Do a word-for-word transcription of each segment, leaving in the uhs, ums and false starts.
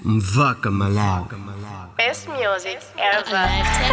Mvaka Malawi. Best music ever.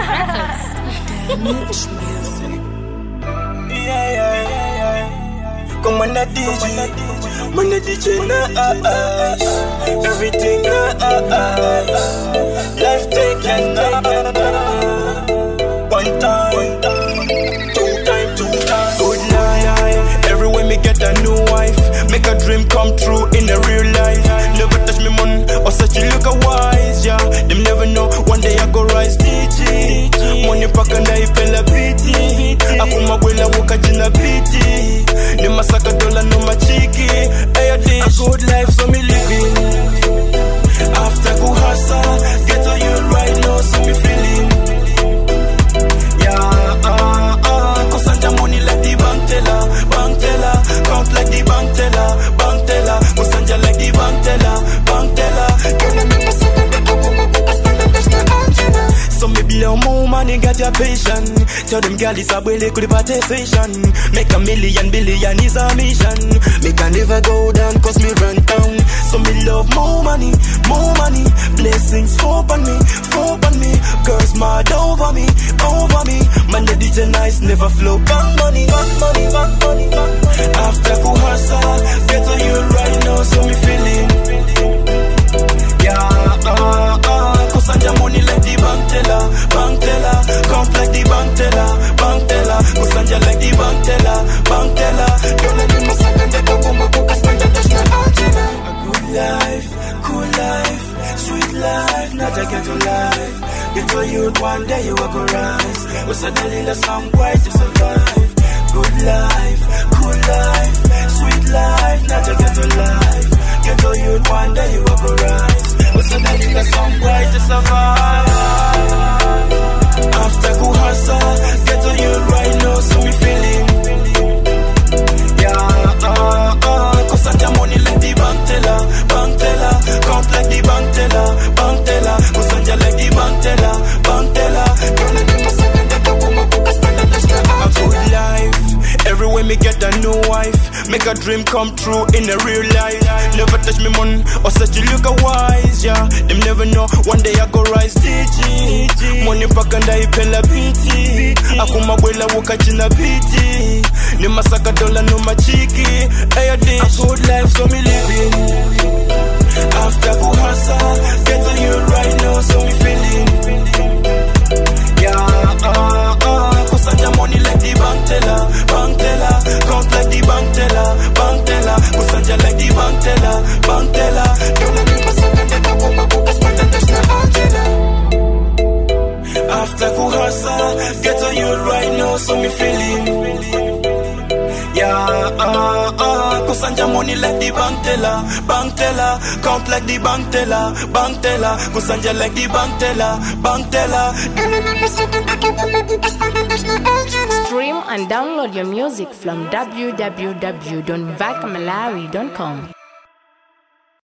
Damage music. Yeah, yeah, yeah, yeah. Come on, the D J. Man, the D J nice. Everything nice. Life taken nice. One time, two time, two time. Good night. Everywhere me get a new wife. Make a dream come true in the real life. Never touch me money or such you look a wise, yeah. Them never know one day I go rise D J. Money pack and I pay la pity. Akuma wela woka jina pity. Them masaka dollar no ma cheeky. Hey, a good life so me living. After go hustle, get on you right now so me feeling. Yeah, ah, ah. Cause I'm the money like the bank teller, bank teller. Count like the bank teller, bank teller. Cause I'm just like the bank teller, bank teller. So me be a more money, got your patience. Tell them girl it's a bully, could participation. Make a million, billion is a mission. Me can never go down, cause me run down. So me love more money, more money. Blessings fall on me, fall on me. Girls mad over me, over me. Man the D J nice, never flow. Bang money, bang money, bang money, bang money. After go hustle, get on you right now, so me feeling. Yeah, ah, ah. Cause I'm the money like the bank teller, bank teller. Count like the bank teller, bank teller. Cause I'm just like the bank teller, bank teller. Don't let me mess up and they don't come up with a spend and there's no agenda. A good life, cool life, sweet life, not a ghetto life. Get to youth one day you will go rise. What's a daily some way to survive. Good life, cool life, sweet life, not a ghetto life. Get to youth one day you will go rise. What's a daily some way to survive. After go hustle, get to youth right now so me feeling. Yeah, ah, ah. Cause I'm the money like the bank teller, bank teller. Count like the bank teller, bank teller. Cause I'm just like the bank teller, bank teller. Don't let me mess up and they don't come up with a spend and there's no a good life. Everywhere me get a new wife. Make a dream come true in a real life. Never touch me money or such you look a wise, yeah. Them never know one day I go rise D J. Money pack and I pay la pity. Akuma wela woka jina pity. Ni masaka dollar no ma cheeky. Hey, a good life so me living. After go hustle, get on you right now so me feeling. Yeah, ah, ah. Cause I'm the money like the bank teller, bank teller. Count like the bank teller, bank teller. Cause I'm just like the bank teller, bank teller. Don't let me mess up and they don't come up with a spend and there's no agenda. After go hustle, get on you right now so me feeling. Yeah, ah, ah. Cause I'm the money like the bank teller, bank teller. Count like the bank teller, bank teller. Cause I'm just like the bank teller, bank teller. Stream and download your music from w w w dot vaka malawi dot com.